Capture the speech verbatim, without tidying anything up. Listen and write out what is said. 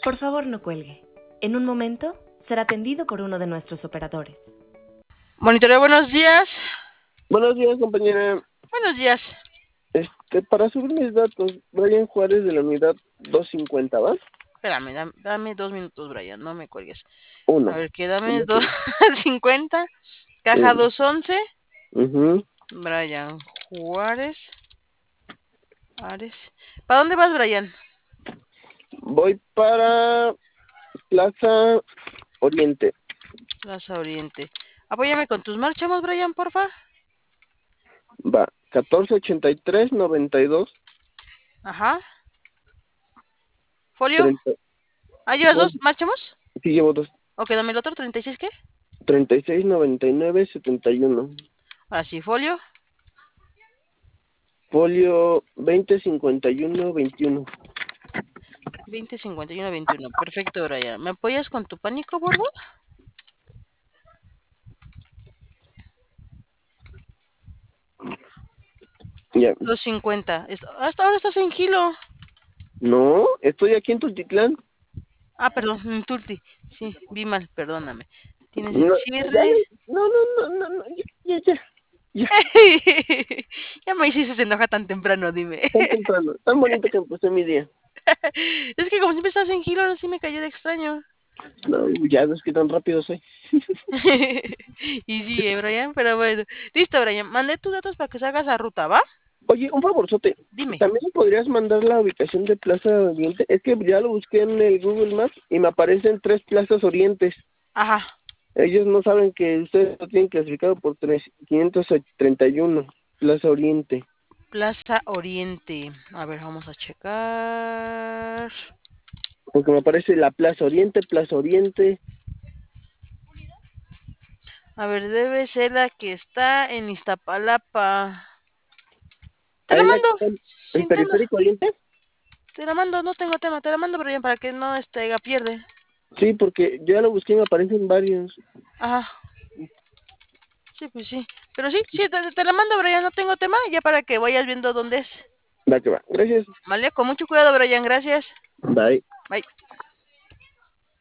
Por favor, no cuelgue. En un momento será atendido por uno de nuestros operadores. Monitoreo, buenos días. Buenos días, compañera. Buenos días. Este, para subir mis datos, Brian Juárez de la unidad doscientos cincuenta, ¿va? Espérame, dame, dame dos minutos, Brian, no me cuelgues. Uno. A ver, que dame dos cincuenta, caja Uno. doscientos once. Uh-huh. Brian Juárez. Juárez. ¿Para dónde vas, Brian? Voy para Plaza Oriente. Plaza Oriente. Apóyame con tus marchamos, Brian, porfa. Va, catorce ochenta y tres noventa y dos. Ajá. ¿Folio? treinta. Ah, ¿llevas Bueno, dos? ¿Marchamos? sí, llevo dos. Ok, dame el otro, ¿treinta y seis qué? treinta y seis noventa y nueve setenta y uno. Ahora sí, folio. Folio veinte cincuenta y uno veintiuno. veinte cincuenta y uno veintiuno. Perfecto, Brian. ¿Me apoyas con tu pánico, bordo? Ya. doscientos cincuenta. Est- Hasta ahora estás en Gilo. No, estoy aquí en Tultitlán. Ah, perdón, en Tulti. Sí, vi mal, perdóname. Tienes el No, ya, cierre. no, no, no, no, no, ya, ya, ya. Ya, Ya me hiciste se enoja tan temprano, dime. tan temprano, tan bonito que empecé mi día. Es que como siempre estás en Gilo, ahora sí me cayó de extraño. No, ya ves que tan rápido soy. Y sí, eh, Brian, pero bueno. Listo, Brian. Mandé tus datos para que salgas a ruta, ¿va? Oye, un favorzote. Dime. ¿También podrías mandar la ubicación de Plaza Oriente? Es que ya lo busqué en el Google Maps y me aparecen tres plazas orientes. Ajá. Ellos no saben que ustedes lo tienen clasificado por tres, quinientos treinta y uno, Plaza Oriente. Plaza Oriente. A ver, vamos a checar. Porque me aparece la Plaza Oriente, Plaza Oriente. A ver, debe ser la que está en Iztapalapa. Te la ¿Ahí la que mando, está en en sin tema. Periférico Oriente? Te la mando, no tengo tema. Te la mando, Brian, para que no este, haga pierde. Sí, porque yo ya lo busqué y me aparecen varios. Ajá. Sí, pues sí. Pero sí, sí, te, te la mando, Brian, no tengo tema, ya para que vayas viendo dónde es. Va que va. Gracias. Vale, con mucho cuidado, Brian, gracias. Bye. Bye.